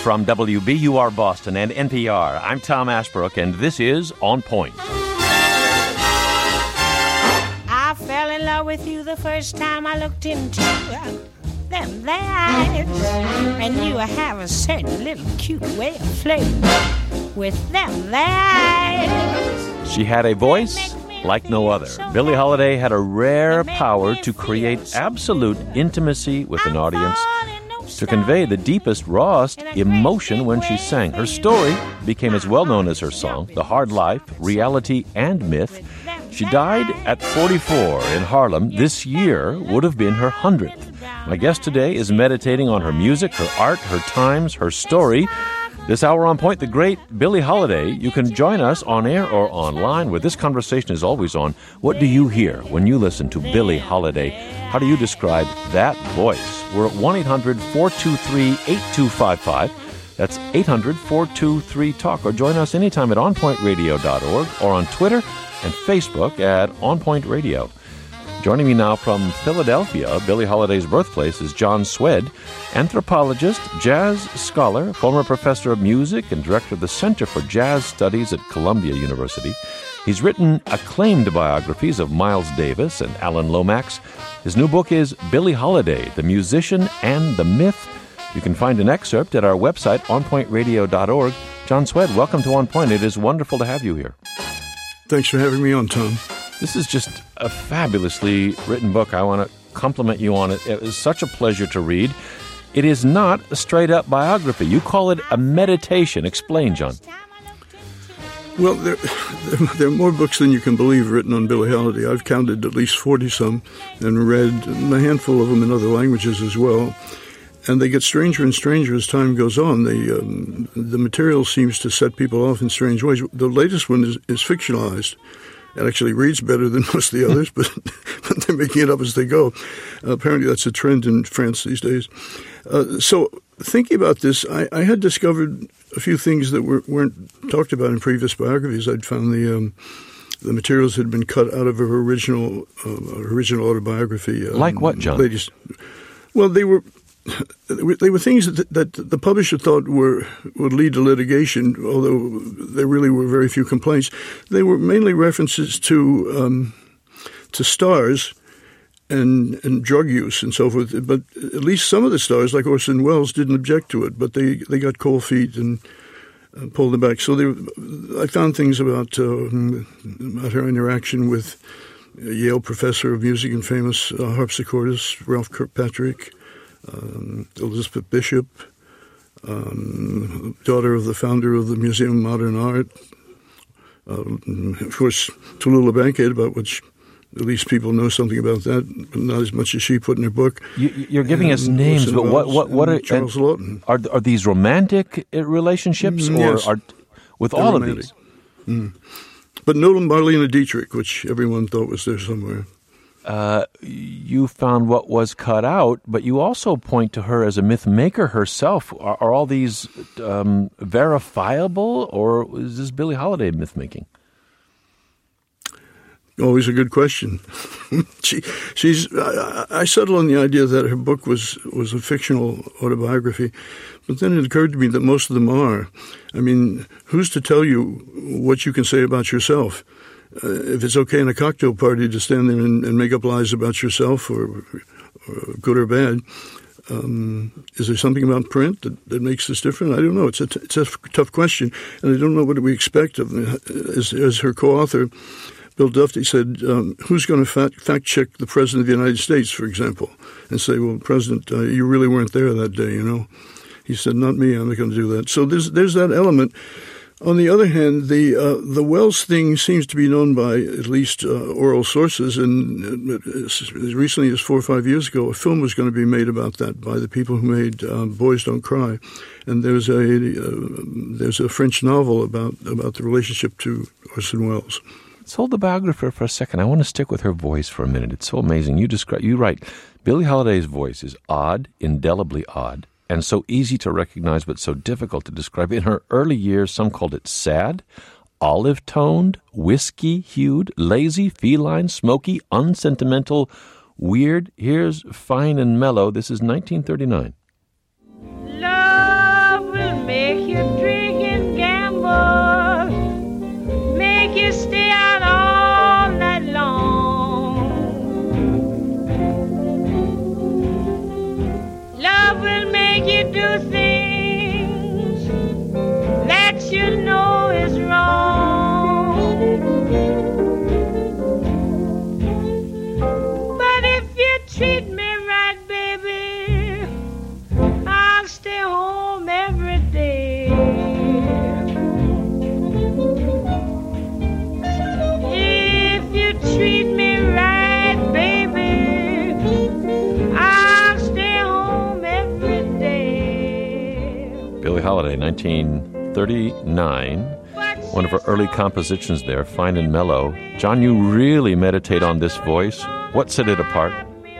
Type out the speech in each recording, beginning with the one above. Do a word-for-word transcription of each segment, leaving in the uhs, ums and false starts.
from W B U R Boston and N P R. I'm Tom Ashbrook, and this is On Point. I fell in love with you the first time I looked into them there eyes, and you have a certain little cute way of flirting with them there eyes. She had a voice like no other. Billie Holiday had a rare power to create absolute intimacy with an audience, to convey the deepest, rawest emotion when she sang. Her story became as well known as her song, The Hard Life, Reality, and Myth. She died at forty-four in Harlem. This year would have been her hundredth. My guest today is meditating on her music, her art, her times, her story. This hour on Point, the great Billie Holiday. You can join us on air or online, where this conversation is always on. What do you hear when you listen to Billie Holiday? How do you describe that voice? We're at one eight hundred four two three eight two five five. That's eight hundred four two three talk. Or join us anytime at on point radio dot org or on Twitter and Facebook at On Point Radio. Joining me now from Philadelphia, Billie Holiday's birthplace, is John Swed, anthropologist, jazz scholar, former professor of music, and director of the Center for Jazz Studies at Columbia University. He's written acclaimed biographies of Miles Davis and Alan Lomax. His new book is Billie Holiday, The Musician and the Myth. You can find an excerpt at our website, on point radio dot org. John Swed, welcome to On Point. It is wonderful to have you here. Thanks for having me on, Tom. This is just a fabulously written book. I want to compliment you on it. It was such a pleasure to read. It is not a straight-up biography. You call it a meditation. Explain, John. Well, there, there are more books than you can believe written on Billie Holiday. I've counted at least forty-some and read a handful of them in other languages as well. And they get stranger and stranger as time goes on. The, um, the material seems to set people off in strange ways. The latest one is, is fictionalized. It actually reads better than most of the others, but, but they're making it up as they go. Uh, apparently that's a trend in France these days. Uh, so thinking about this, I, I had discovered a few things that were, weren't talked about in previous biographies. I'd found the um, the materials had been cut out of her original uh, original autobiography. Um, like what, John? Ladies. Well, they were... They were things that, that the publisher thought were would lead to litigation, although there really were very few complaints. They were mainly references to um, to stars and and drug use and so forth. But at least some of the stars, like Orson Welles, didn't object to it, but they, they got cold feet and uh, pulled them back. So they, I found things about, uh, about her interaction with a Yale professor of music and famous uh, harpsichordist Ralph Kirkpatrick, Um, Elizabeth Bishop, um, daughter of the founder of the Museum of Modern Art. Um, of course, Tallulah Bankhead, about which at least people know something about that, but not as much as she put in her book. You, you're giving and us names, but what what what are Charles Lawton? Are are these romantic relationships, Mm, or yes. are with They're all romantic. of these? Mm. But no Marlene Dietrich, which everyone thought was there somewhere. Uh, you found what was cut out, but you also point to her as a myth maker herself. Are, are all these um, verifiable, or is this Billie Holiday myth making? Always a good question. she, she's. I, I settled on the idea that her book was, was a fictional autobiography, but then it occurred to me that most of them are. I mean, who's to tell you what you can say about yourself? Uh, if it's okay in a cocktail party to stand there and, and make up lies about yourself, or, or good or bad, um, is there something about print that, that makes this different? I don't know. It's a, t- it's a tough question, and I don't know what we expect of them. As, as her co-author, Bill Dufty, said, um, who's going to fact, fact-check the President of the United States, for example, and say, well, President, uh, you really weren't there that day, you know? He said, not me, I'm not going to do that. So there's there's that element. On the other hand, the uh, the Wells thing seems to be known by at least uh, oral sources, and as recently as four or five years ago, a film was going to be made about that by the people who made uh, Boys Don't Cry, and there's a uh, there's a French novel about about the relationship to Orson Welles. Let's hold the biographer for a second. I want to stick with her voice for a minute. It's so amazing. You describe, you write, Billie Holiday's voice is odd, indelibly odd, and so easy to recognize but so difficult to describe. In her early years, some called it sad, olive-toned, whiskey-hued, lazy, feline, smoky, unsentimental, weird. Here's fine and mellow. This is nineteen thirty-nine. Love will make you drink and gamble, make you stay out all night long. Love will make you do things that you know is wrong. But if you treat me right, baby, I'll stay home every day. If you treat me right, baby, I'll stay home every day. Billie Holiday, nineteen thirty-nine. One of her early compositions there, Fine and Mellow. John, you really meditate on this voice. What set it apart?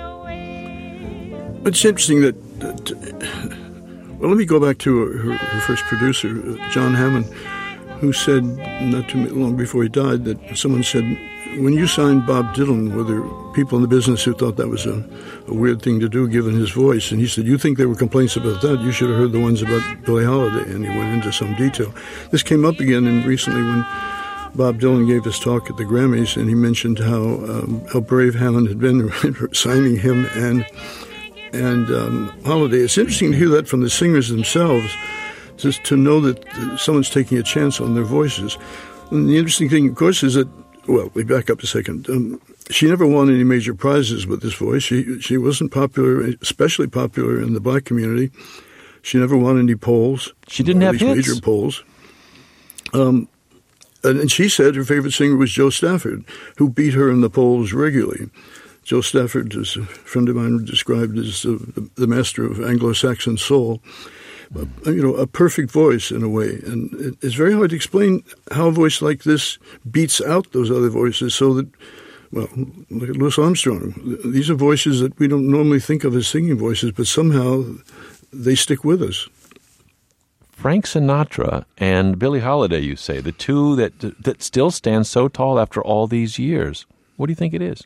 It's interesting that, that well, let me go back to her, her first producer, John Hammond, who said, not too long before he died, that someone said, when you signed Bob Dylan, were there people in the business who thought that was a, a weird thing to do given his voice? And he said, you think there were complaints about that? You should have heard the ones about Billie Holiday. And he went into some detail. This came up again and recently when Bob Dylan gave his talk at the Grammys, and he mentioned how um, how brave Hammond had been signing him and and um, Holiday. It's interesting to hear that from the singers themselves, just to know that someone's taking a chance on their voices. And the interesting thing, of course, is that, well, we back up a second. Um, she never won any major prizes with this voice. She she wasn't popular, especially popular in the black community. She never won any polls. She didn't have hits. Major polls. Um, and, and she said her favorite singer was Joe Stafford, who beat her in the polls regularly. Joe Stafford is a friend of mine described as the, the master of Anglo-Saxon soul. Uh, you know, a perfect voice in a way. And it, it's very hard to explain how a voice like this beats out those other voices so that, well, look at Louis Armstrong. These are voices that we don't normally think of as singing voices, but somehow they stick with us. Frank Sinatra and Billie Holiday, you say, the two that that still stand so tall after all these years. What do you think it is?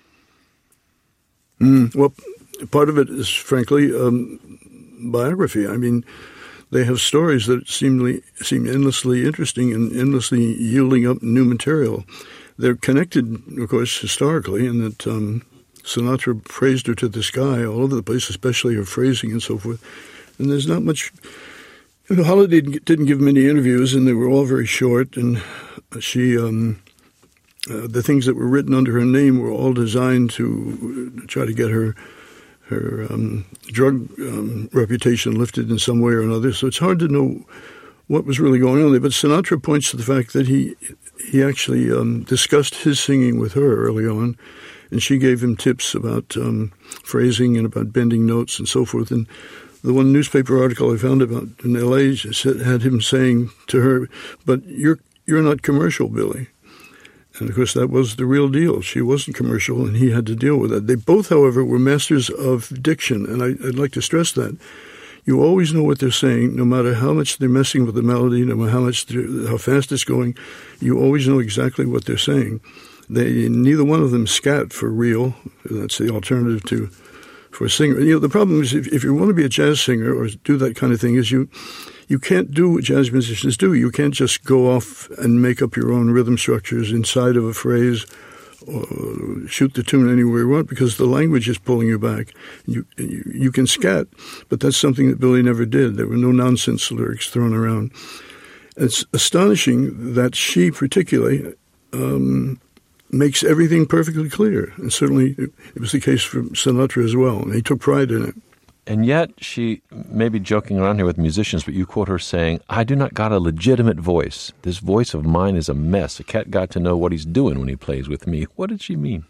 Mm, well, part of it is, frankly, um, biography. I mean, they have stories that seemingly seem endlessly interesting and endlessly yielding up new material. They're connected, of course, historically, in that um, Sinatra praised her to the sky all over the place, especially her phrasing and so forth. And there's not much. You know, Holiday didn't give many interviews, and they were all very short. And she, um, uh, the things that were written under her name were all designed to try to get her. her um, drug um, reputation lifted in some way or another. So it's hard to know what was really going on there. But Sinatra points to the fact that he he actually um, discussed his singing with her early on, and she gave him tips about um, phrasing and about bending notes and so forth. And the one newspaper article I found about in L A had him saying to her, but you're you're not commercial, Billie. And, of course, that was the real deal. She wasn't commercial, and he had to deal with that. They both, however, were masters of diction, and I, I'd like to stress that. You always know what they're saying, no matter how much they're messing with the melody, no matter how much how fast it's going. You always know exactly what they're saying. They neither one of them scat for real. That's the alternative to for a singer. You know, the problem is if, if you want to be a jazz singer or do that kind of thing, is you you can't do what jazz musicians do. You can't just go off and make up your own rhythm structures inside of a phrase or shoot the tune anywhere you want because the language is pulling you back. You, you, you can scat, but that's something that Billie never did. There were no nonsense lyrics thrown around. It's astonishing that she particularly um, makes everything perfectly clear. And certainly it, it was the case for Sinatra as well, and he took pride in it. And yet she may be joking around here with musicians, but you quote her saying, I do not got a legitimate voice. This voice of mine is a mess. A cat got to know what he's doing when he plays with me. What did she mean?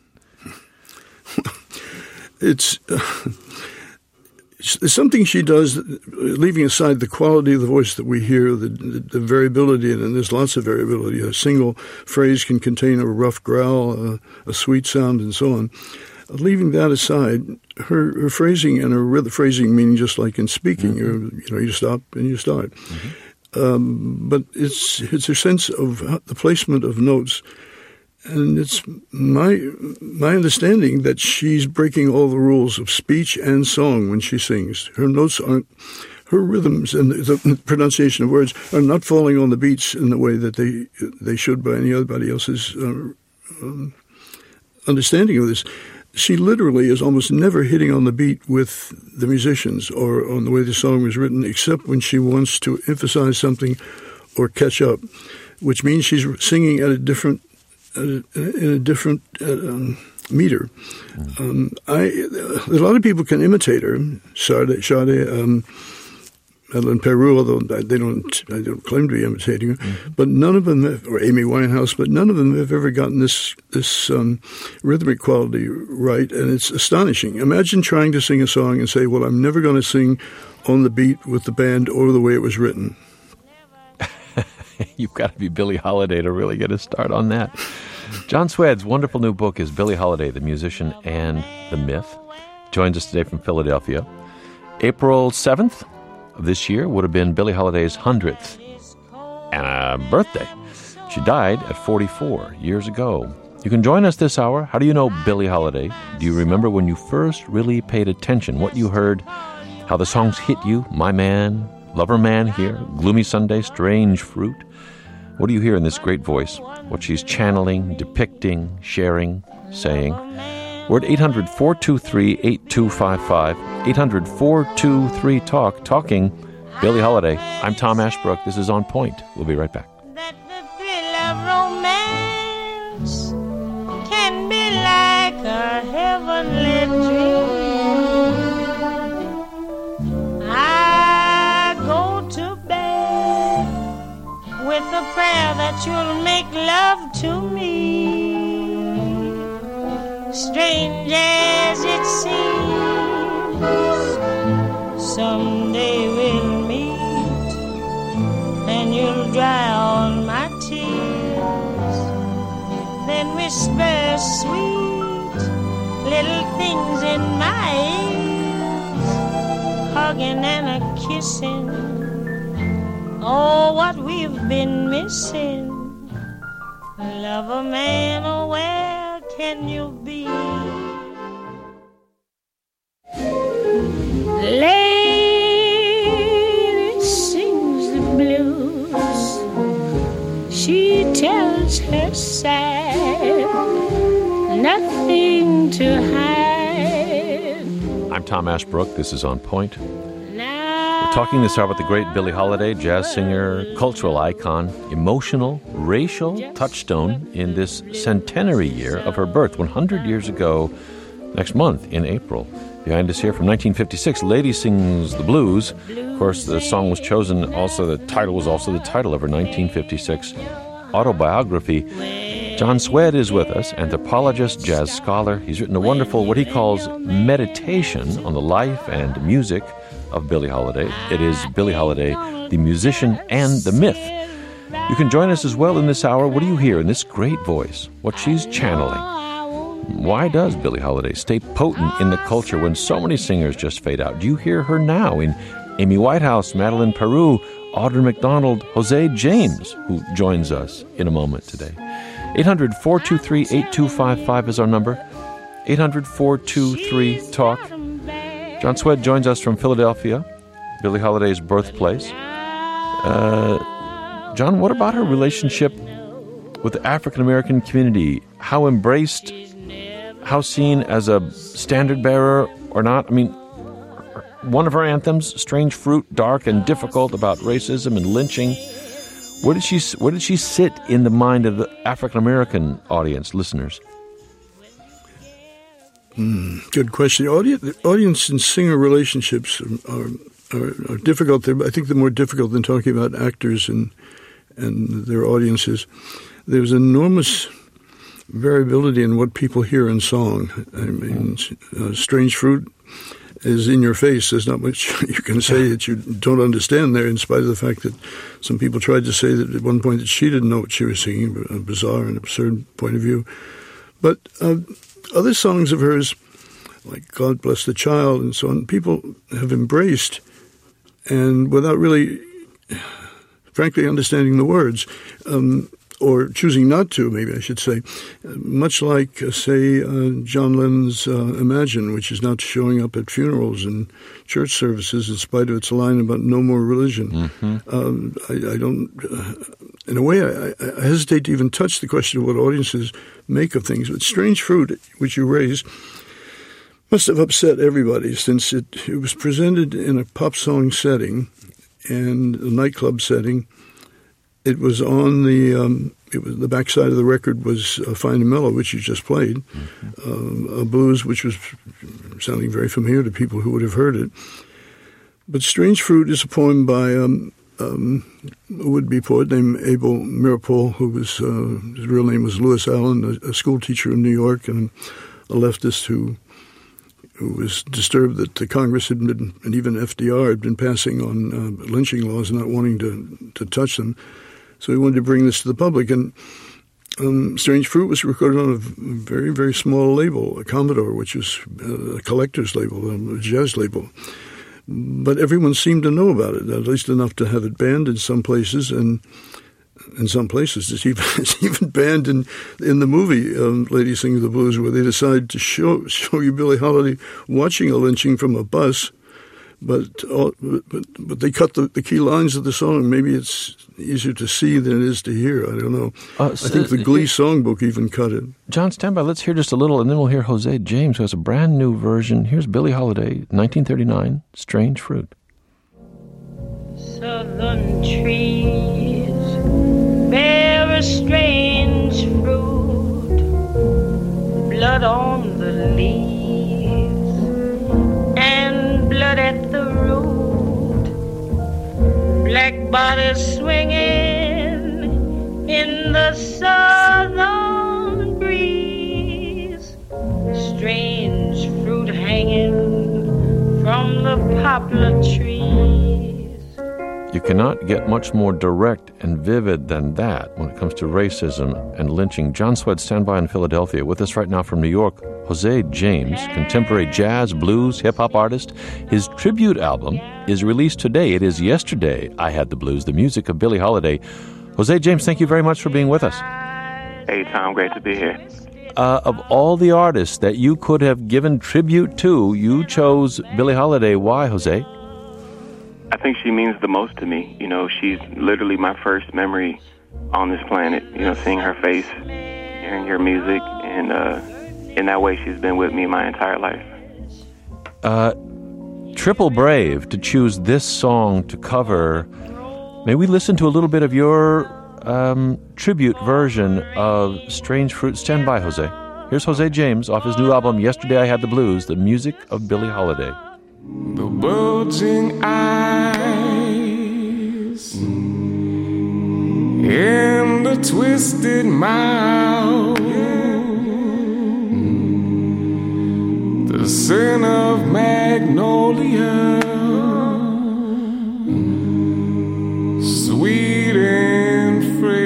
It's, uh, it's something she does, leaving aside the quality of the voice that we hear, the, the, the variability, and there's lots of variability. A single phrase can contain a rough growl, a, a sweet sound, and so on. Leaving that aside, her, her phrasing and her rhythm, phrasing meaning just like in speaking, mm-hmm. you know, you stop and you start. Mm-hmm. Um, but it's it's her sense of the placement of notes, and it's my my understanding that she's breaking all the rules of speech and song when she sings. Her notes aren't her rhythms and the, the pronunciation of words are not falling on the beats in the way that they they should by anybody else's uh, um, understanding of this. She literally is almost never hitting on the beat with the musicians or on the way the song was written, except when she wants to emphasize something or catch up, which means she's singing at a different, at a, in a different uh, um, meter. Mm. Um, I a lot of people can imitate her, Sade, Sade um, Madeleine Peru, although they don't, I don't claim to be imitating her, mm-hmm. but none of them, have, or Amy Winehouse, but none of them have ever gotten this this um, rhythmic quality right, and it's astonishing. Imagine trying to sing a song and say, "Well, I'm never going to sing on the beat with the band or the way it was written." You've got to be Billie Holiday to really get a start on that. John Swed's wonderful new book is Billie Holiday, the Musician and the Myth. Joins us today from Philadelphia. April seventh. This year would have been Billie Holiday's hundredth uh, birthday. She died at forty-four years ago. You can join us this hour. How do you know Billie Holiday? Do you remember when you first really paid attention, what you heard, how the songs hit you? My Man, Lover Man Here, Gloomy Sunday, Strange Fruit. What do you hear in this great voice? What she's channeling, depicting, sharing, saying. We're at eight hundred, four two three, eight two five five, eight hundred, four two three, talk, talking Billie Holiday. I'm Tom Ashbrook. This is On Point. We'll be right back. That the thrill of romance can be like a heavenly dream. I go to bed with a prayer that you'll make love to me. Strange as it seems, someday we'll meet, and you'll dry all my tears, then whisper sweet little things in my ears, hugging and a kissing, oh, what we've been missing. Lover man, oh, where can you be? Lady sings the blues. She tells her sad, nothing to hide. I'm Tom Ashbrook. This is On Point. We're talking this hour about the great Billie Holiday, jazz singer, cultural icon, emotional, racial touchstone in this centenary year of her birth, one hundred years ago, next month in April. Behind us here from nineteen fifty-six, Lady Sings the Blues. Of course, the song was chosen, also the title was also the title of her nineteen fifty-six autobiography. John Swed is with us, anthropologist, jazz scholar. He's written a wonderful, what he calls, meditation on the life and music of Billie Holiday. It is Billie Holiday, the Musician and the Myth. You can join us as well in this hour. What do you hear in this great voice? What she's channeling? Why does Billie Holiday stay potent in the culture when so many singers just fade out? Do you hear her now in Amy Whitehouse, Madeleine Peru, Audra McDonald, Jose James, who joins us in a moment today? eight hundred, four two three, eight two five five is our number. eight hundred, four two three, talk. John Swed joins us from Philadelphia, Billie Holiday's birthplace. Uh, John, what about her relationship with the African-American community? How embraced, how seen as a standard bearer or not? I mean, one of her anthems, Strange Fruit, dark and difficult about racism and lynching. Where did she, where did she sit in the mind of the African-American audience, listeners? Mm, good question. The audience, the audience and singer relationships are, are, are difficult. They're, I think they're more difficult than talking about actors and and their audiences. There's enormous variability in what people hear in song. I mean, uh, Strange Fruit is in your face. There's not much you can say that you don't understand there, in spite of the fact that some people tried to say that at one point that she didn't know what she was singing, a bizarre and absurd point of view. But uh, other songs of hers, like God Bless the Child and so on, people have embraced, and without really, frankly, understanding the words. Um, or choosing not to, maybe I should say, much like, uh, say, uh, John Lennon's uh, Imagine, which is not showing up at funerals and church services in spite of its line about no more religion. Mm-hmm. Um, I, I don't, uh, in a way, I, I hesitate to even touch the question of what audiences make of things. But Strange Fruit, which you raise, must have upset everybody since it, it was presented in a pop song setting and a nightclub setting. It was on the um, it was the backside of the record was uh, Fine and Mellow, which you just played, mm-hmm. um, a blues which was sounding very familiar to people who would have heard it. But Strange Fruit is a poem by um, um, a would-be poet named Abel Meeropol, who was uh, his real name was Lewis Allen, a, a school teacher in New York and a leftist who who was disturbed that the Congress had been, and even F D R had been passing on uh, lynching laws and not wanting to to touch them. So he wanted to bring this to the public. And um, Strange Fruit was recorded on a very, very small label, a Commodore, which was a collector's label, a jazz label. But everyone seemed to know about it, at least enough to have it banned in some places. And in some places, it's even, it's even banned in in the movie um, Lady Sings the Blues, where they decide to show, show you Billie Holiday watching a lynching from a bus. But, uh, but but they cut the, the key lines of the song. Maybe it's easier to see than it is to hear. I don't know. Uh, so I think the Glee songbook even cut it. John, stand by. Let's hear just a little, and then we'll hear Jose James, who has a brand new version. Here's Billie Holiday, nineteen thirty-nine, Strange Fruit. Southern trees bear a strange fruit, blood on the leaves and blood at the root, black bodies swinging in the southern breeze, strange fruit hanging from the poplar trees. You cannot get much more direct and vivid than that when it comes to racism and lynching. John Swed, stand by in Philadelphia. With us right now from New York, Jose James, contemporary jazz, blues, hip-hop artist. His tribute album is released today. It is Yesterday, I Had the Blues, the music of Billie Holiday. Jose James, thank you very much for being with us. Hey, Tom, great to be here. Uh, of all the artists that you could have given tribute to, you chose Billie Holiday. Why, Jose? I think she means the most to me. You know, she's literally my first memory on this planet. You know, seeing her face, hearing her music, and uh, in that way, she's been with me my entire life. Uh, triple brave to choose this song to cover. May we listen to a little bit of your um, tribute version of Strange Fruit? Stand by, Jose. Here's Jose James off his new album, Yesterday I Had the Blues, the music of Billie Holiday. The bulging eyes and the twisted mouth, the scent of magnolia, sweet and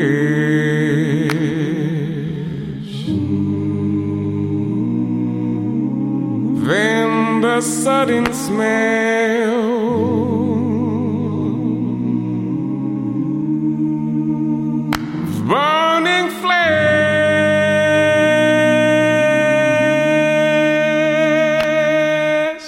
fresh. Then the sudden smell of burning flesh.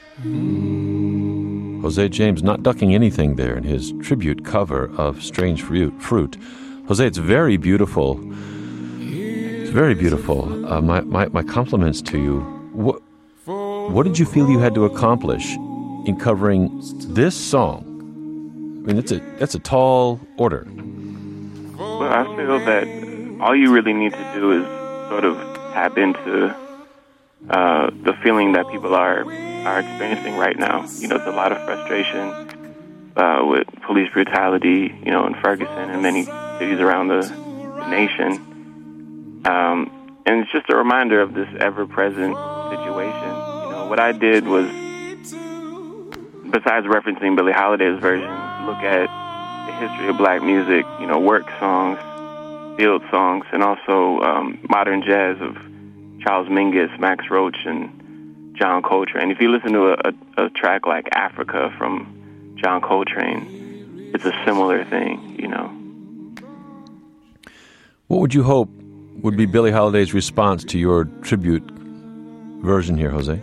Jose James not ducking anything there in his tribute cover of Strange Fruit. Jose, it's very beautiful. It's very beautiful. Uh, my, my, my compliments to you. What, what did you feel you had to accomplish in covering this song? I mean, it's a, that's a tall order. Well, I feel that all you really need to do is sort of tap into uh, the feeling that people are are experiencing right now. You know, there's a lot of frustration uh, with police brutality, you know, in Ferguson and many cities around the, the nation. Um, and it's just a reminder of this ever-present situation. You know, what I did was, besides referencing Billie Holiday's version, look at the history of black music, you know, work songs, field songs, and also um, modern jazz of Charles Mingus, Max Roach, and John Coltrane. If you listen to a, a, a track like Africa from John Coltrane, it's a similar thing, you know. What would you hope would be Billie Holiday's response to your tribute version here, Jose?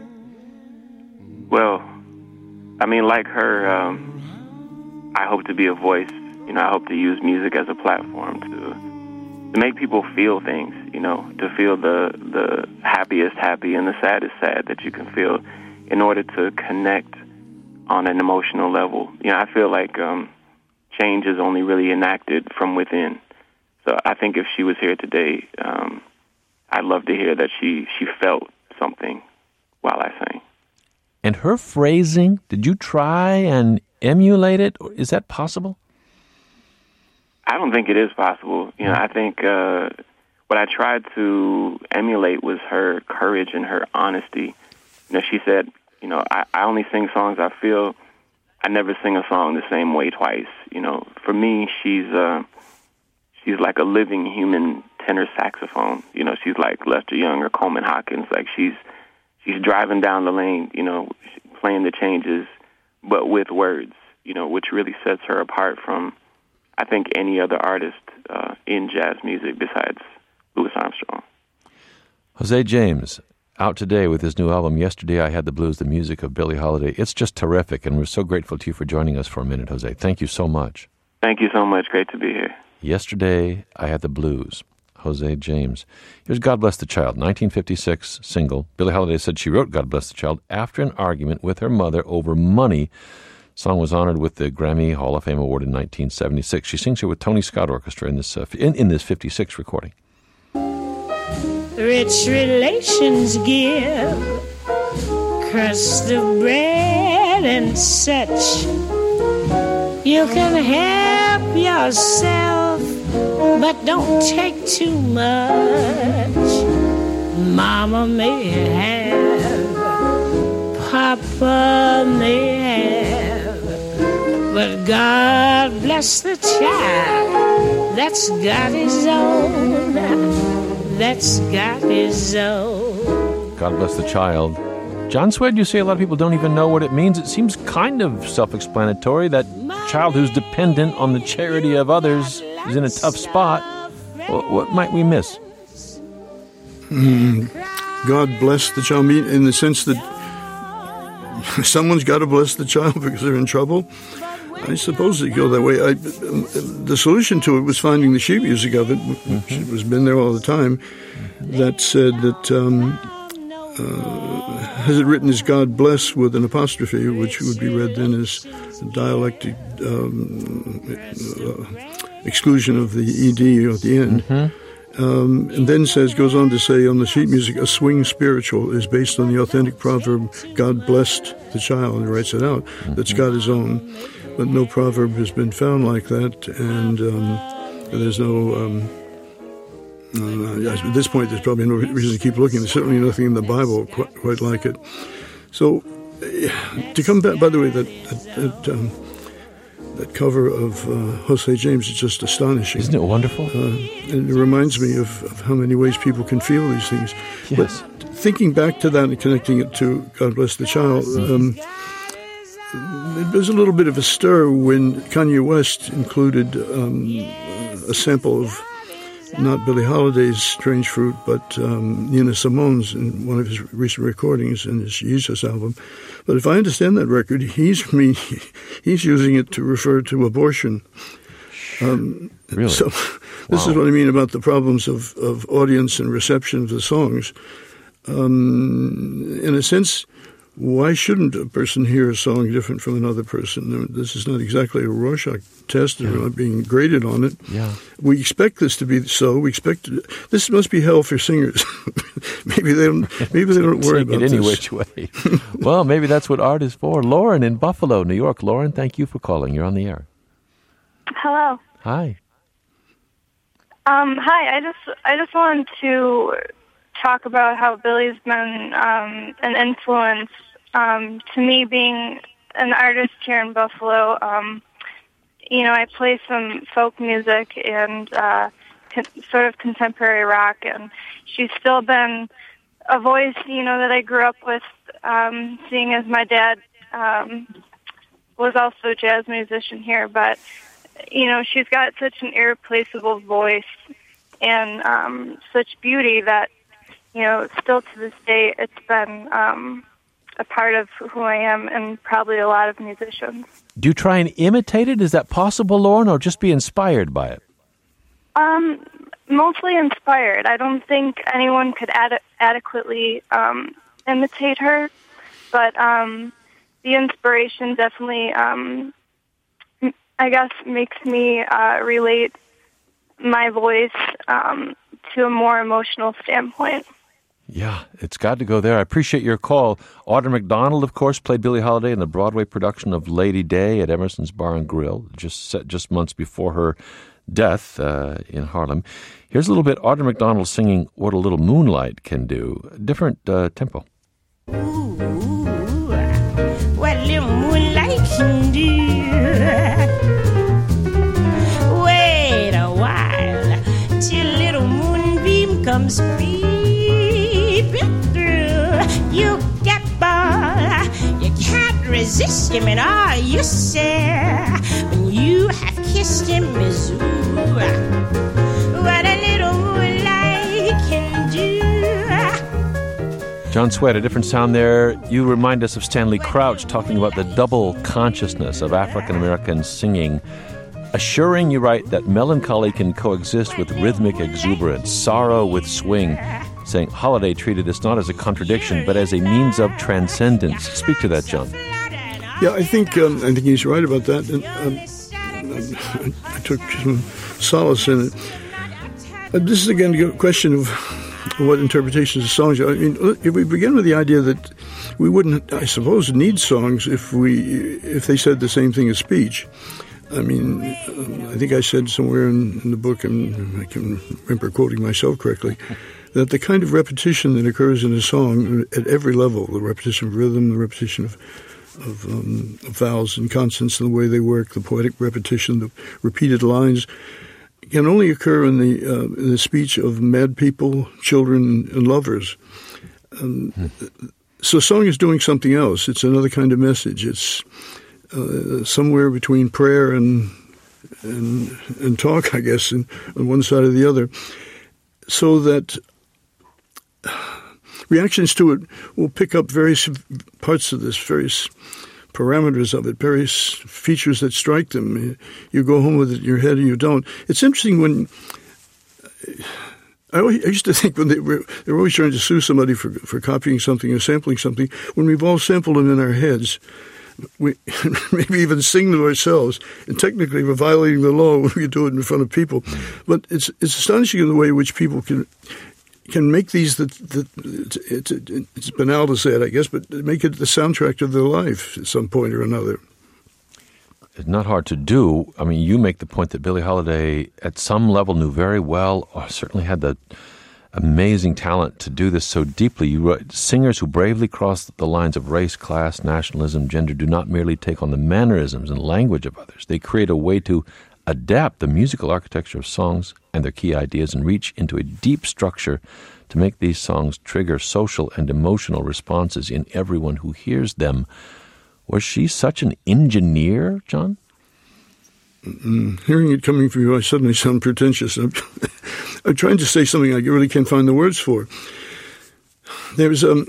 Well, I mean, like her, um, I hope to be a voice. You know, I hope to use music as a platform to to make people feel things, you know, to feel the, the happiest happy and the saddest sad that you can feel in order to connect on an emotional level. You know, I feel like um, change is only really enacted from within. So I think if she was here today, um, I'd love to hear that she, she felt something while I sang. And her phrasing, did you try and emulate it? Or is that possible? I don't think it is possible. You know, I think uh, what I tried to emulate was her courage and her honesty. You know, she said, you know, I, I only sing songs I feel. I never sing a song the same way twice. You know, for me, she's uh, she's like a living human tenor saxophone. You know, she's like Lester Young or Coleman Hawkins. Like she's she's driving down the lane, you know, playing the changes, but with words, you know, which really sets her apart from, I think, any other artist uh, in jazz music besides Louis Armstrong. Jose James, out today with his new album, Yesterday I Had the Blues, the music of Billie Holiday. It's just terrific, and we're so grateful to you for joining us for a minute, Jose. Thank you so much. Thank you so much. Great to be here. Yesterday I Had the Blues, Jose James. Here's God Bless the Child, nineteen fifty-six single. Billie Holiday said she wrote God Bless the Child after an argument with her mother over money. Song was honored with the Grammy Hall of Fame Award in nineteen seventy-six. She sings it with Tony Scott Orchestra in this uh, in, in this fifty-six recording. Rich relations give crust of bread and such. You can help yourself, but don't take too much. Mama may have, Papa may have, but God bless the child that's got his own, that's got his own. God Bless the Child. John Swed, you say a lot of people don't even know what it means. It seems kind of self-explanatory. That child who's dependent on the charity of others is in a tough spot. What, what might we miss? Mm, God bless the child, in the sense that someone's got to bless the child because they're in trouble. I suppose it go that way. I, the solution to it was finding the sheet music of it, which mm-hmm. has been there all the time, that said that um, uh, has it written as God bless with an apostrophe, which would be read then as dialectic um, uh, exclusion of the ed at the end. Mm-hmm. Um, and then says, goes on to say on the sheet music, a swing spiritual is based on the authentic proverb, God blessed the child, and writes it out. Mm-hmm. That's got his own. But no proverb has been found like that, and um, there's no, um, uh, at this point, there's probably no reason to keep looking. There's certainly nothing in the Bible quite, quite like it. So, uh, to come back, by the way, that that, that, um, that cover of uh, Jose James is just astonishing. Isn't it wonderful? Uh, and it reminds me of, of how many ways people can feel these things. Yes. But thinking back to that and connecting it to God Bless the Child, um, there's a little bit of a stir when Kanye West included um, a sample of not Billie Holiday's Strange Fruit, but um, Nina Simone's in one of his recent recordings in his Jesus album. But if I understand that record, he's I mean, he's using it to refer to abortion. Um, really? So this wow. is what I mean about the problems of, of audience and reception of the songs. Um, in a sense, why shouldn't a person hear a song different from another person? This is not exactly a Rorschach test, and yeah. we're not being graded on it. Yeah. We expect this to be so. We expect this must be hell for singers. maybe they don't. Maybe they don't worry Take about it any this. which way. Well, maybe that's what art is for. Lauren in Buffalo, New York. Lauren, thank you for calling. You're on the air. Hello. Hi. Um, hi. I just I just wanted to talk about how Billie's been um, an influence um, to me, being an artist here in Buffalo. Um, you know, I play some folk music and uh, con- sort of contemporary rock, and she's still been a voice, you know, that I grew up with, um, seeing as my dad um, was also a jazz musician here. But, you know, she's got such an irreplaceable voice. and um, such beauty that, you know, still to this day, it's been um, a part of who I am and probably a lot of musicians. Do you try and imitate it? Is that possible, Lauren, or just be inspired by it? Um, mostly inspired. I don't think anyone could ad- adequately um, imitate her, but um, the inspiration definitely, um, I guess, makes me uh, relate my voice um, to a more emotional standpoint. Yeah, it's got to go there. I appreciate your call. Audra McDonald, of course, played Billie Holiday in the Broadway production of Lady Day at Emerson's Bar and Grill, just set just months before her death uh, in Harlem. Here's a little bit Audra McDonald singing What a Little Moonlight Can Do. Different uh, tempo. Ooh, what a little moonlight can do. Wait a while till a little moonbeam comes peeping through. You get bored, you can't resist him at all, you say, when you have kissed him, Miss Ooh. What a little moonlight can do. John Sweat, a different sound there. You remind us of Stanley Crouch talking about the double consciousness of African Americans singing, assuring, you write, that melancholy can coexist with rhythmic exuberance, sorrow with swing, saying Holiday treated this not as a contradiction, but as a means of transcendence. Speak to that, John. Yeah, I think um, I think he's right about that. And, um, I took some solace in it. Uh, this is, again, a question of what interpretations of songs are. I mean, if we begin with the idea that we wouldn't, I suppose, need songs if we if they said the same thing as speech. I mean, um, I think I said somewhere in, in the book, and I can remember quoting myself correctly, that the kind of repetition that occurs in a song at every level, the repetition of rhythm, the repetition of of, um, of vowels and consonants and the way they work, the poetic repetition, the repeated lines, can only occur in the uh, in the speech of mad people, children, and lovers. Um, hmm. So song is doing something else. It's another kind of message. It's uh, somewhere between prayer and and, and talk, I guess, in, on one side or the other. So that reactions to it will pick up various parts of this, various parameters of it, various features that strike them. You go home with it in your head and you don't. It's interesting when I, always, I used to think when they were they were always trying to sue somebody for for copying something or sampling something. When we've all sampled them in our heads, we maybe even sing them ourselves, and technically we're violating the law when we do it in front of people. But it's it's astonishing in the way in which people can. can make these, the, the, it's, it's banal to say it, I guess, but make it the soundtrack of their life at some point or another. It's not hard to do. I mean, you make the point that Billie Holiday, at some level, knew very well, or certainly had the amazing talent to do this so deeply. You wrote, singers who bravely cross the lines of race, class, nationalism, gender do not merely take on the mannerisms and language of others. They create a way to adapt the musical architecture of songs and their key ideas and reach into a deep structure to make these songs trigger social and emotional responses in everyone who hears them. Was she such an engineer, John? Mm, hearing it coming from you, I suddenly sound pretentious. I'm, I'm trying to say something I really can't find the words for. There's um,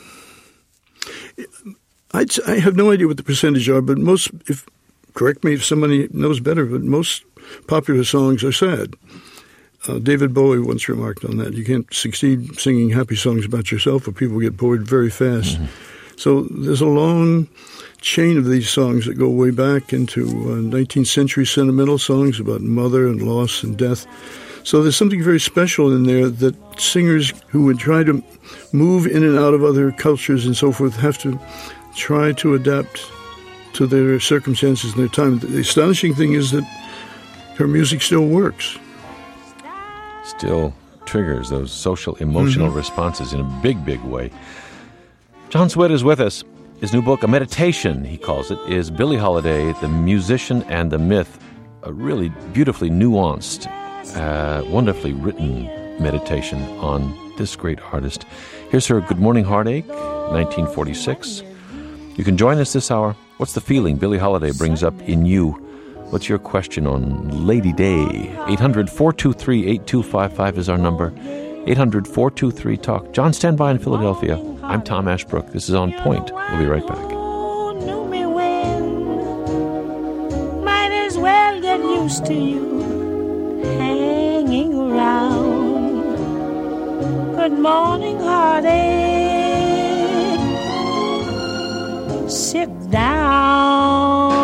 I'd, I have no idea what the percentage are, but most, if correct me if somebody knows better, but most popular songs are sad. Uh, David Bowie once remarked on that. You can't succeed singing happy songs about yourself or people get bored very fast. Mm-hmm. So there's a long chain of these songs that go way back into uh, nineteenth century sentimental songs about mother and loss and death. So there's something very special in there that singers who would try to move in and out of other cultures and so forth have to try to adapt to their circumstances and their time. The astonishing thing is that her music still works. Still triggers those social, emotional mm-hmm. responses in a big, big way. John Sweat is with us. His new book, A Meditation, he calls it, is Billie Holiday, the Musician and the Myth. A really beautifully nuanced, uh, wonderfully written meditation on this great artist. Here's her Good Morning Heartache, nineteen forty-six. You can join us this hour. What's the feeling Billie Holiday brings up in you What's your question on Lady Day? eight hundred, four two three, eight two five five is our number. eight hundred, four two three, talk. John, stand by in Philadelphia. I'm Tom Ashbrook. This is On Point. We'll be right back. Knew me when. Might as well get used to you hanging around. Good morning, heartache. Sit down.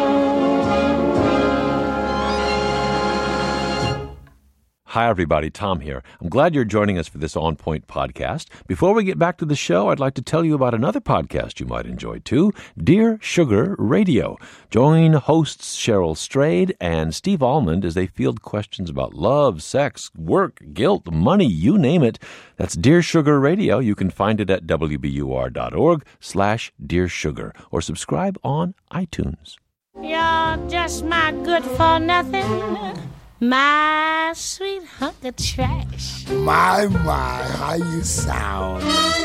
Hi, everybody. Tom here. I'm glad you're joining us for this On Point podcast. Before we get back to the show, I'd like to tell you about another podcast you might enjoy, too, Dear Sugar Radio. Join hosts Cheryl Strayed and Steve Almond as they field questions about love, sex, work, guilt, money, you name it. That's Dear Sugar Radio. You can find it at w b u r dot org slash Dear Sugar or subscribe on iTunes. You're just my good-for-nothing, my sweet hunk of trash. My, my, how you sound.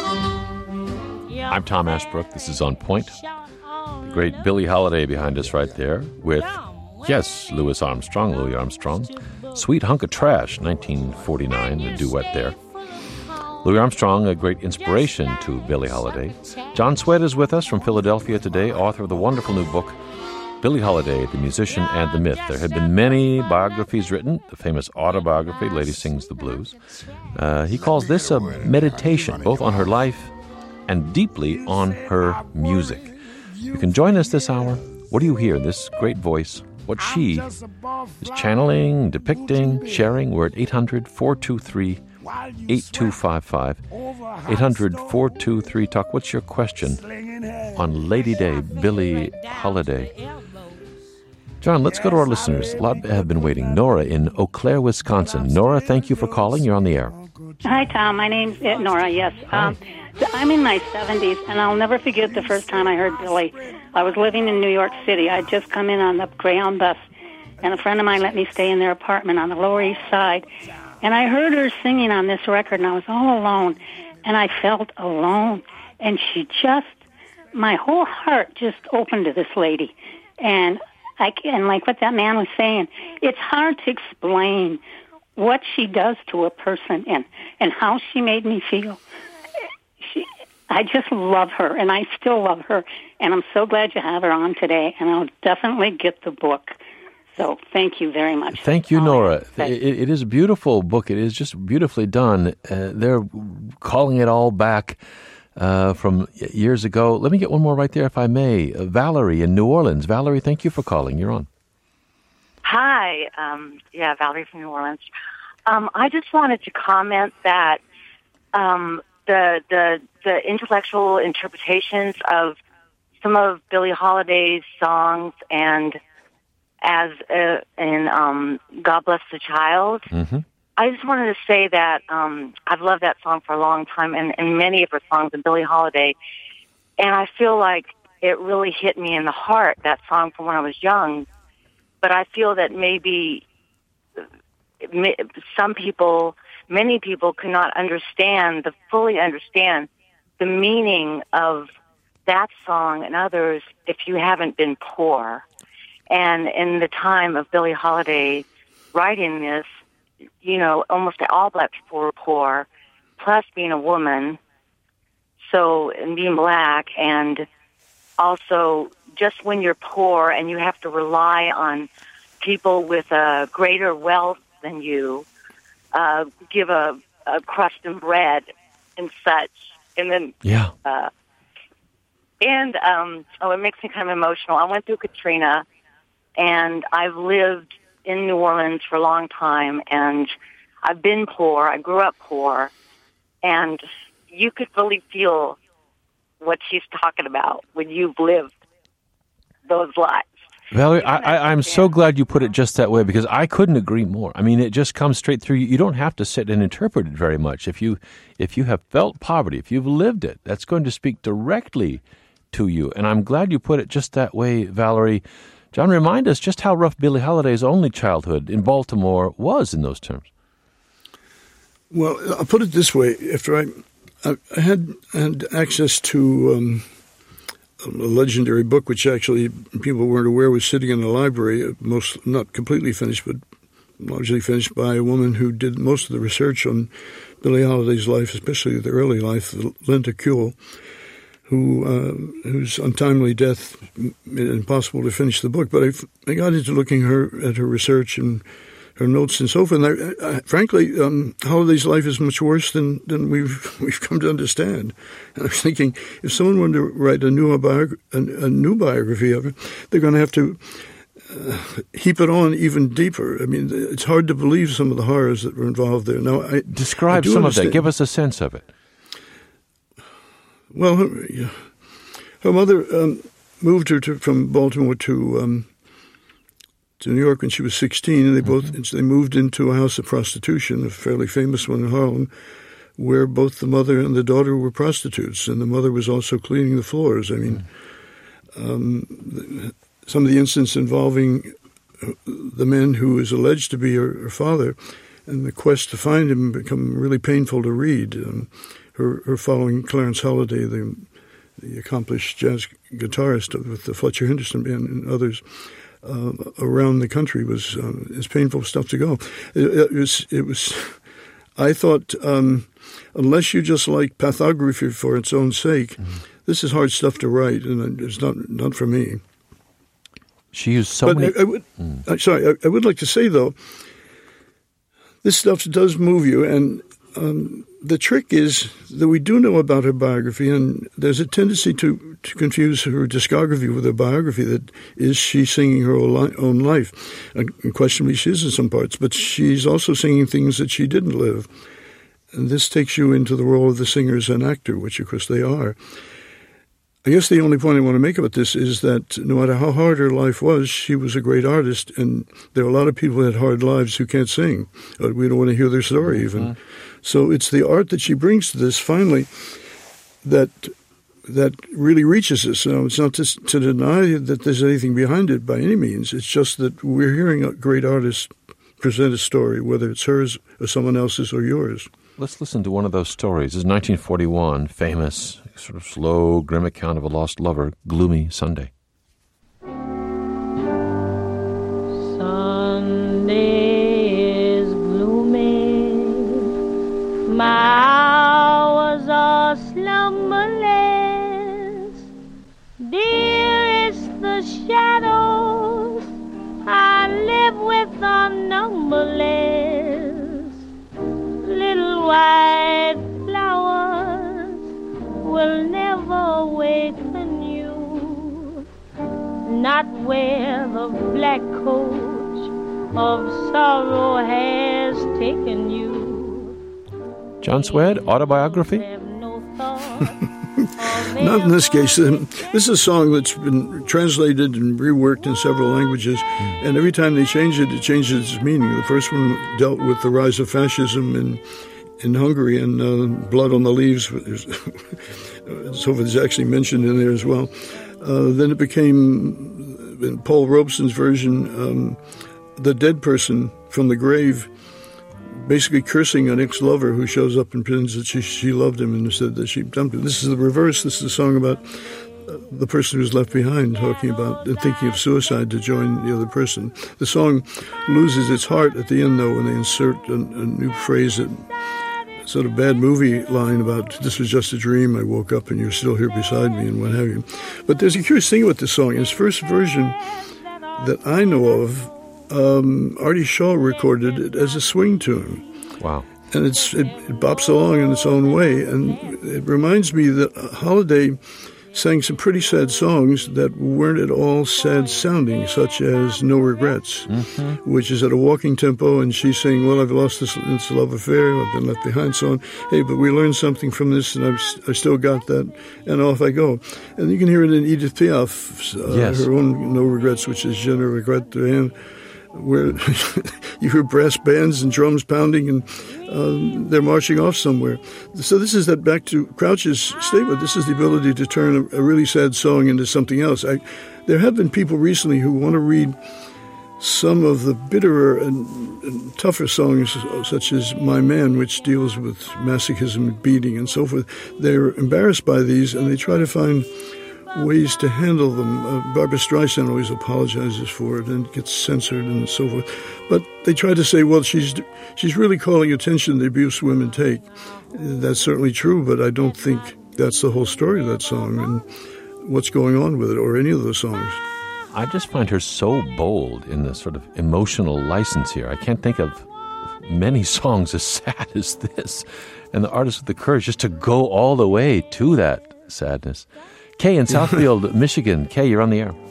I'm Tom Ashbrook. This is On Point. The great Billie Holiday behind us right there with, yes, Louis Armstrong, Louis Armstrong. Sweet Hunk of Trash, nineteen forty-nine, the duet there. Louis Armstrong, a great inspiration to Billie Holiday. John Sweat is with us from Philadelphia today, author of the wonderful new book, Billie Holiday, the Musician and the Myth. There have been many biographies written, the famous autobiography, Lady Sings the Blues. Uh, he calls this a meditation, both on her life and deeply on her music. You can join us this hour. What do you hear? This great voice, what she is channeling, depicting, sharing. We're at eight hundred, four two three, eight two five five. eight hundred, four two three, talk. What's your question on Lady Day, Billie Holiday? John, let's go to our listeners. A lot have been waiting. Nora in Eau Claire, Wisconsin. Nora, thank you for calling. You're on the air. Hi, Tom. My name's uh, Nora, yes. Um, I'm in my seventies, and I'll never forget the first time I heard Billie. I was living in New York City. I'd just come in on the Greyhound bus, and a friend of mine let me stay in their apartment on the Lower East Side. And I heard her singing on this record, and I was all alone, and I felt alone. And she just, my whole heart just opened to this lady. And I and like what that man was saying, it's hard to explain what she does to a person and, and how she made me feel. She, I just love her, and I still love her. And I'm so glad you have her on today, and I'll definitely get the book. So thank you very much. Thank you, Nora. It, it is a beautiful book. It is just beautifully done. Uh, they're calling it all back uh, from years ago. Let me get one more right there, if I may. Uh, Valerie in New Orleans. Valerie, thank you for calling. You're on. Hi. Um, yeah, Valerie from New Orleans. Um, I just wanted to comment that um, the, the the intellectual interpretations of some of Billie Holiday's songs and as uh, in um, God Bless the Child. Mm-hmm. I just wanted to say that um, I've loved that song for a long time, and, and many of her songs of Billie Holiday, and I feel like it really hit me in the heart, that song from when I was young. But I feel that maybe some people, many people could not understand, the fully understand the meaning of that song and others if you haven't been poor. And in the time of Billie Holiday writing this, you know, almost all black people were poor, plus being a woman, so, and being black, and also just when you're poor and you have to rely on people with a greater wealth than you, uh, give a, a crust and bread and such, and then, yeah. Uh, and, um, oh, it makes me kind of emotional. I went through Katrina, and I've lived in New Orleans for a long time, and I've been poor. I grew up poor, and you could really feel what she's talking about when you've lived those lives. Valerie, I, I, I'm so glad you put it just that way, because I couldn't agree more. I mean, it just comes straight through you. You don't have to sit and interpret it very much. If you if you have felt poverty, if you've lived it, that's going to speak directly to you. And I'm glad you put it just that way, Valerie. John, remind us just how rough Billie Holiday's only childhood in Baltimore was in those terms. Well, I'll put it this way. After I, I had had access to um, a legendary book, which actually people weren't aware was sitting in a library, most not completely finished, but largely finished by a woman who did most of the research on Billie Holiday's life, especially the early life, Linda Kuehl, who uh, whose untimely death made it impossible to finish the book. But I, I got into looking her at her research and her notes and so forth. And I, I, frankly, um, Holiday's life is much worse than, than we've we've come to understand. And I was thinking, if someone wanted to write a new, biog- a, a new biography of her, they're going to have to uh, heap it on even deeper. I mean, it's hard to believe some of the horrors that were involved there. Now, I Describe I some understand. of that. Give us a sense of it. Well, her, yeah. her mother um, moved her to, from Baltimore to um, to New York when she was sixteen, and they both mm-hmm. they moved into a house of prostitution, a fairly famous one in Harlem, where both the mother and the daughter were prostitutes, and the mother was also cleaning the floors. I mean, mm-hmm. um, some of the incidents involving the man who is alleged to be her, her father, and the quest to find him become really painful to read. Um, her, her following Clarence Holiday, the, the accomplished jazz guitarist with the Fletcher Henderson Band and others uh, around the country, was uh, is painful stuff to go. It, it was. It was. I thought, um, unless you just like pathography for its own sake, mm-hmm. this is hard stuff to write, and it's not not for me. She used so but many. I, I would, mm. I, sorry, I, I would like to say though, this stuff does move you, and um, the trick is that we do know about her biography, and there's a tendency to, to confuse her discography with her biography. That is, she singing her own life? Unquestionably, she is in some parts, but she's also singing things that she didn't live. And this takes you into the role of the singer as an actor, which, of course, they are. I guess the only point I want to make about this is that no matter how hard her life was, she was a great artist, and there are a lot of people who had hard lives who can't sing. We don't want to hear their story even. Mm-hmm. So it's the art that she brings to this, finally, that that really reaches us. Now, it's not to, to deny that there's anything behind it by any means. It's just that we're hearing a great artist present a story, whether it's hers or someone else's or yours. Let's listen to one of those stories. This is nineteen forty-one, famous, sort of slow, grim account of a lost lover, Gloomy Sunday. Sunday is gloomy, my hours are slumberless. Dearest, the shadows I live with are numberless. Little white flowers will never awaken you, not where the black coach of sorrow has taken you. John Swed, autobiography? Not in this case. Um, this is a song that's been translated and reworked in several languages, and every time they change it, it changes its meaning. The first one dealt with the rise of fascism in in Hungary, and uh, Blood on the Leaves, so it's actually mentioned in there as well. Uh, then it became, in Paul Robeson's version, um, the dead person from the grave, basically cursing an ex-lover who shows up and pretends that she, she loved him and said that she dumped him. This is the reverse. This is a song about uh, the person who's left behind, talking about and thinking of suicide to join the other person. The song loses its heart at the end, though, when they insert a, a new phrase, that sort of bad movie line about, this was just a dream, I woke up and you're still here beside me, and what have you. But there's a curious thing about this song. In its first version that I know of, Um, Artie Shaw recorded it as a swing tune. Wow. And it's it, it bops along in its own way. And it reminds me that Holiday sang some pretty sad songs that weren't at all sad-sounding, such as No Regrets, mm-hmm. which is at a walking tempo, and she's saying, well, I've lost this, this love affair, I've been left behind, so on. Hey, but we learned something from this, and I've, I still got that, and off I go. And you can hear it in Edith Piaf, uh, yes. her own No Regrets, which is Je ne regrette rien, where you hear brass bands and drums pounding, and um, they're marching off somewhere. So this is that, back to Crouch's statement, this is the ability to turn a, a really sad song into something else. I, there have been people recently who want to read some of the bitterer and, and tougher songs, such as My Man, which deals with masochism and beating and so forth. They're embarrassed by these, and they try to find ways to handle them. Uh, Barbra Streisand always apologizes for it and gets censored and so forth. But they try to say, well, she's she's really calling attention to the abuse women take. That's certainly true, but I don't think that's the whole story of that song and what's going on with it or any of those songs. I just find her so bold in the sort of emotional license here. I can't think of many songs as sad as this. And the artist with the courage just to go all the way to that sadness. Kay in Southfield, Michigan. Kay, you're on the air.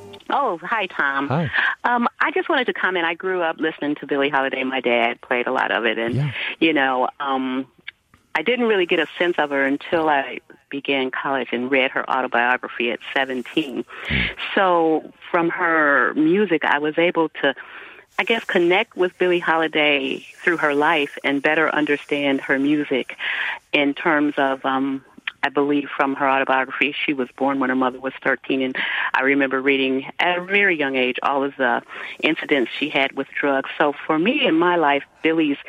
Oh, hi, Tom. Hi. Um, I just wanted to comment. I grew up listening to Billie Holiday. My dad played a lot of it. And, yeah. you know, um, I didn't really get a sense of her until I began college and read her autobiography at seventeen. Mm. So from her music, I was able to, I guess, connect with Billie Holiday through her life and better understand her music in terms of, um, I believe from her autobiography, she was born when her mother was thirteen, and I remember reading at a very young age all of the incidents she had with drugs. So for me in my life, Billie's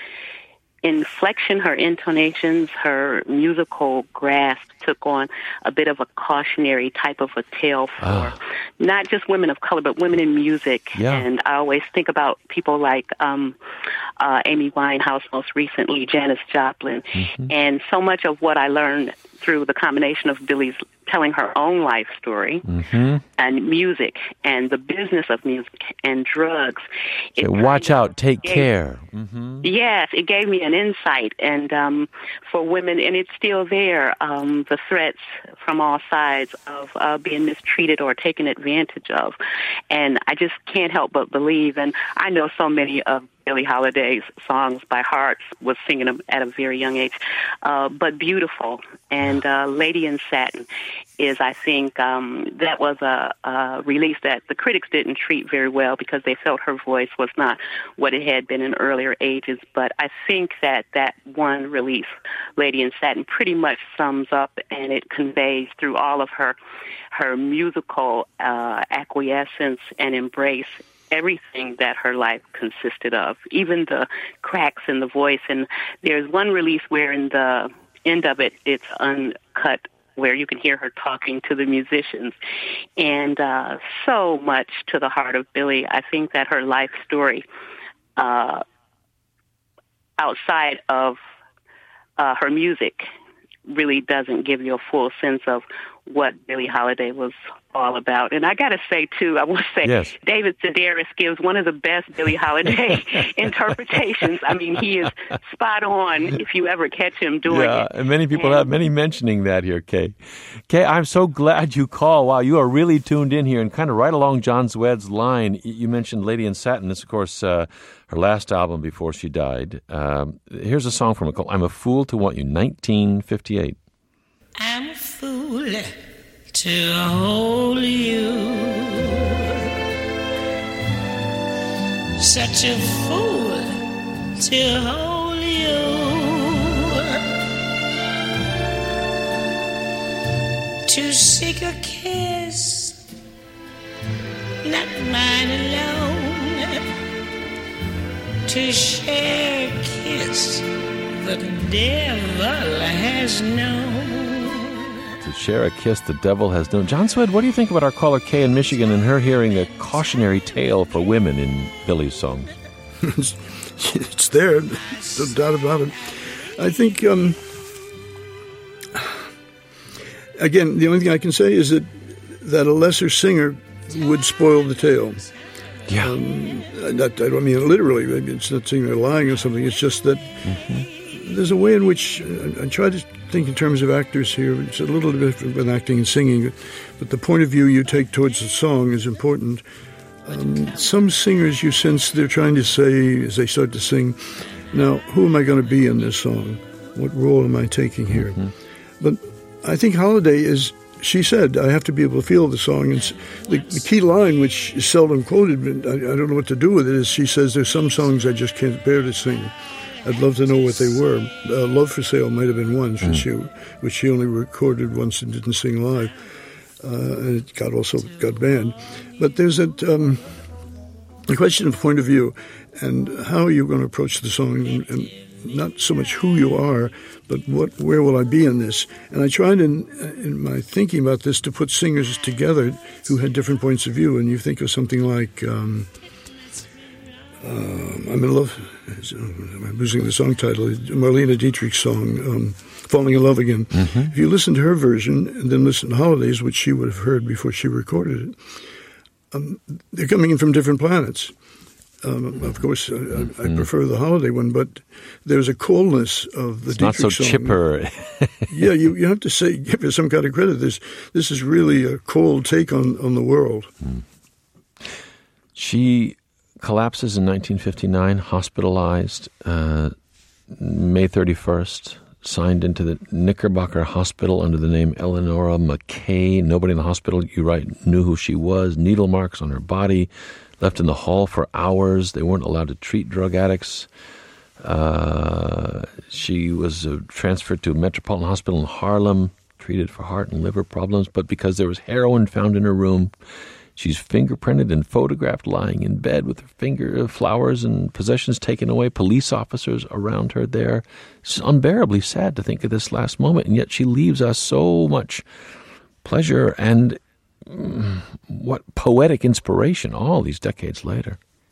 inflection, her intonations, her musical grasp took on a bit of a cautionary type of a tale for oh. not just women of color, but women in music. Yeah. And I always think about people like um, uh, Amy Winehouse, most recently, Janis Joplin. Mm-hmm. And so much of what I learned through the combination of Billie's telling her own life story mm-hmm. and music and the business of music and drugs. So watch out, take gave, care. Mm-hmm. Yes, it gave me an insight. And um, for women, and it's still there, um, the threats from all sides of uh, being mistreated or taken advantage of. And I just can't help but believe, and I know so many of Billie Holiday's songs by heart, was singing them at a very young age, uh, but beautiful. And uh, Lady in Satin is, I think, um, that was a, a release that the critics didn't treat very well because they felt her voice was not what it had been in earlier ages. But I think that that one release, Lady in Satin, pretty much sums up and it conveys through all of her, her musical uh, acquiescence and embrace everything that her life consisted of, even the cracks in the voice. And there's one release where in the end of it, it's uncut, where you can hear her talking to the musicians. And uh, so much to the heart of Billie. I think that her life story, uh, outside of uh, her music, really doesn't give you a full sense of what Billie Holiday was all about. And I got to say, too, I want to say, yes. David Sedaris gives one of the best Billie Holiday interpretations. I mean, he is spot on if you ever catch him doing yeah, it. And many people and, have many mentioning that here, Kay. Kay, I'm so glad you called. Wow, you are really tuned in here and kind of right along John Zwed's line. You mentioned Lady in Satin. This, of course, uh, her last album before she died. Um, here's a song from it called I'm a Fool to Want You, nineteen fifty-eight. I'm a fool to hold you, such a fool to hold you, to seek a kiss, not mine alone, to share a kiss the devil has known. To share a kiss the devil has known. John Swed, what do you think about our caller Kay in Michigan and her hearing a cautionary tale for women in Billie's songs? it's, it's there, no doubt about it. I think, um, again, the only thing I can say is that, that a lesser singer would spoil the tale. Yeah. Um, not, I don't mean it literally. It's not saying they're lying or something. It's just that mm-hmm. there's a way in which uh, I try to think in terms of actors here. It's a little bit different with acting and singing, but the point of view you take towards the song is important. Um, some singers, you sense they're trying to say, as they start to sing, now, who am I going to be in this song? What role am I taking here? Mm-hmm. But I think Holiday is, she said, I have to be able to feel the song. And the, the key line, which is seldom quoted, but I, I don't know what to do with it, is she says, there's some songs I just can't bear to sing. I'd love to know what they were. Uh, Love for Sale might have been one, mm. she, which she only recorded once and didn't sing live. Uh, and it got also got banned. But there's that um, the question of point of view and how you're going to approach the song. And, and not so much who you are, but what where will I be in this? And I tried in in my thinking about this to put singers together who had different points of view. And you think of something like um, uh, I'm in love. I'm losing the song title. Marlene Dietrich's song, um, "Falling in Love Again." Mm-hmm. If you listen to her version and then listen to Holidays, which she would have heard before she recorded it, um, they're coming in from different planets. Um, of course, I, I, I prefer the Holiday one, but there's a coldness of the it's Dietrich not so song. chipper. yeah, you, you have to say, give her some kind of credit. This this is really a cold take on, on the world. Mm. She collapses in nineteen fifty-nine, hospitalized, uh, May thirty-first, signed into the Knickerbocker Hospital under the name Eleonora McKay. Nobody in the hospital, you right, knew who she was. Needle marks on her body. Left in the hall for hours. They weren't allowed to treat drug addicts. Uh, she was uh, transferred to Metropolitan Hospital in Harlem, treated for heart and liver problems. But because there was heroin found in her room, she's fingerprinted and photographed lying in bed with her finger, uh, flowers and possessions taken away. Police officers around her there. It's unbearably sad to think of this last moment, and yet she leaves us so much pleasure and what poetic inspiration all these decades later.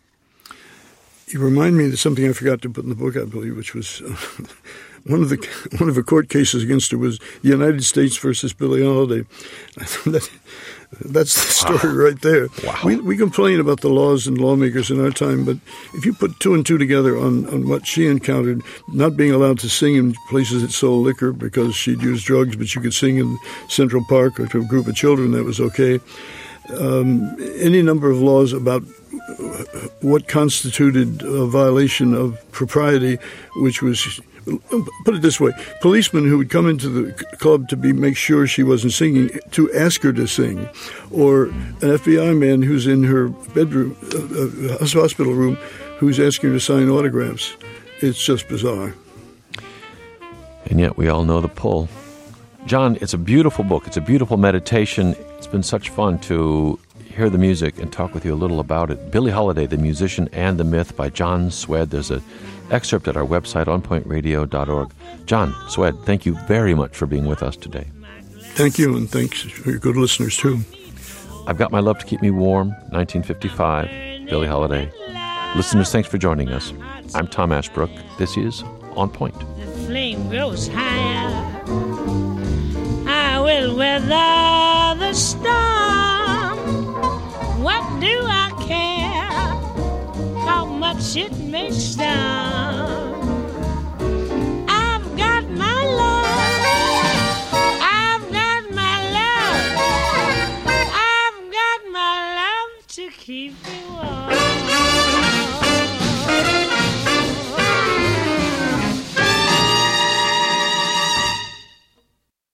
You remind me of something I forgot to put in the book, I believe, which was uh, one of the one of the court cases against her was the United States versus Billie Holiday. that, that's the story wow. right there. Wow. We we complain about the laws and lawmakers in our time, but if you put two and two together on, on what she encountered, not being allowed to sing in places that sold liquor because she'd used drugs, but you could sing in Central Park or to a group of children, that was okay. Um, any number of laws about what constituted a violation of propriety, which was, put it this way, policemen who would come into the club to be make sure she wasn't singing, to ask her to sing, or an F B I man who's in her bedroom, uh, uh, hospital room, who's asking her to sign autographs. It's just bizarre. And yet we all know the pull. John, it's a beautiful book. It's a beautiful meditation. It's been such fun to hear the music and talk with you a little about it. Billie Holiday, The Musician and the Myth by John Swed. There's an excerpt at our website, on point radio dot org. John Swed, thank you very much for being with us today. Thank you, and thanks for your good listeners, too. I've Got My Love to Keep Me Warm, nineteen fifty-five, Billie Holiday. Listeners, thanks for joining us. I'm Tom Ashbrook. This is On Point. The flame grows higher. I will weather the storm. What do I care how much it may storm?